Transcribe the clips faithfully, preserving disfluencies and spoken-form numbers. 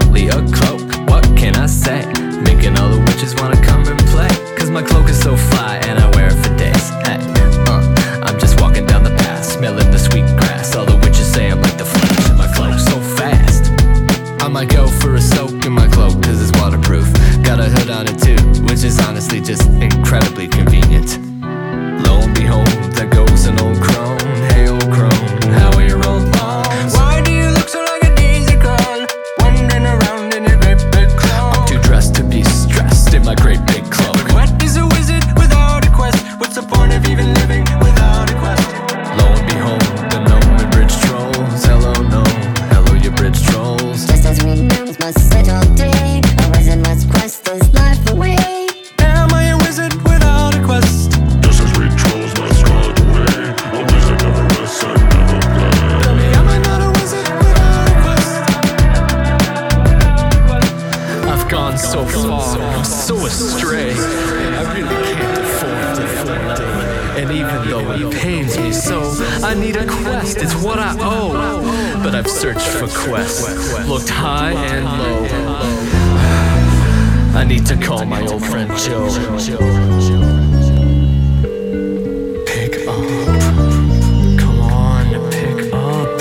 only a cloak. What can I say? Making all the witches wanna come and play. Cause my cloak is so fly and I wear it for days. Hey, uh, I'm just walking down the path, smelling the sweet grass. All the witches say I'm like the Flash in my cloak so fast. I might go for a soak in my cloak cause it's waterproof. Got a hood on it too, which is honestly just incredibly convenient. Lo and behold, there goes an old crone. Hey old crone, how are your old bones? Why do you look so like a daisy cone, wandering around in your great big cloak? I'm too dressed to be stressed in my great big cloak. What is a wizard without a quest? What's the point of even living without a quest? Lo and behold, the gnome and bridge trolls. Hello gnome, hello you bridge trolls. Just as we gnomes must sit all day, a wizard must quest his life away. Am I a wizard without a quest? Just as we trolls must stride away, a wizard never rests and never plays. Tell me, am I not a wizard without a quest? I've gone so far, I'm so astray. I really can't afford to afford it. And even though it pains me so, I need a quest, it's what I owe. But I've searched for quests, looked high and low. I need to call my old friend Joe. Pick up. Come on, pick up.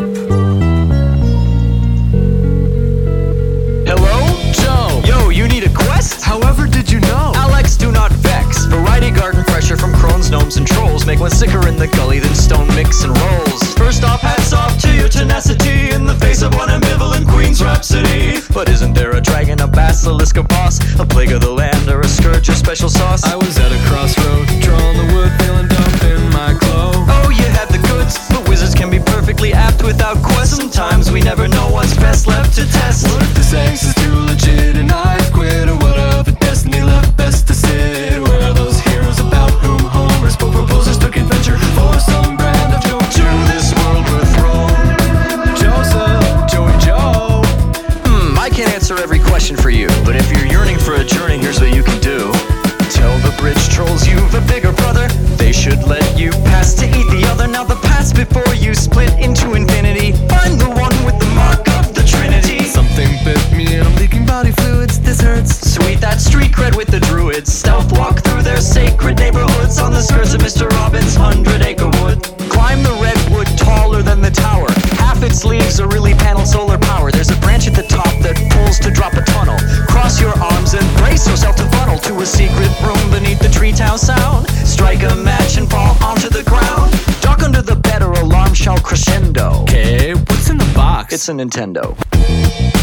Hello? Joe! Yo, you need a quest? However did you know? Alex, do not vex. Variety garden fresher from crones, gnomes, and trolls. Make one sicker in the gully than stone mix and rolls. First off, hats off to your tenacity in the face of one ambivalent queen's rhapsody. But isn't there a dragon, a basilisk, a boss, a plague of the land, or a scourge of special sauce? I was at a crossroad, drawing the wood, feeling dump in my clothes. Oh, you had the goods, but wizards can be perfectly apt without quest. Sometimes we never know what's best left to test. What if this angst is too legit and I've quit? Or what of a destiny left best to sit? Where are those heroes about whom Homer spoke? Proposers took adventure for some brand of joke. To this world we're thrown. Joseph, Joey Joe. Hmm, I can't answer every question for you, but if you're yearning for a journey, here's what you can do. Tell the bridge trolls you've a bigger brother. They should let you pass to eat the other. Now the pass before you split into infinity. Find the one with the mark of the Trinity. Something bit me and I'm leaking body fluids, this hurts. Sweet that street cred with the druids. Stealth walk through their sacred neighborhoods on the skirts of Mister Robin's hundred acre wood. Climb the redwood taller than the tower. Half its leaves are really paneled solar power. There's a branch at the top that pulls to drop a tunnel. Cross your arms and brace yourself to funnel to a secret room beneath the tree town sound. Strike a match and fall onto the ground. Duck under the bed or alarm shall crescendo. Okay, what's in the box? It's a Nintendo.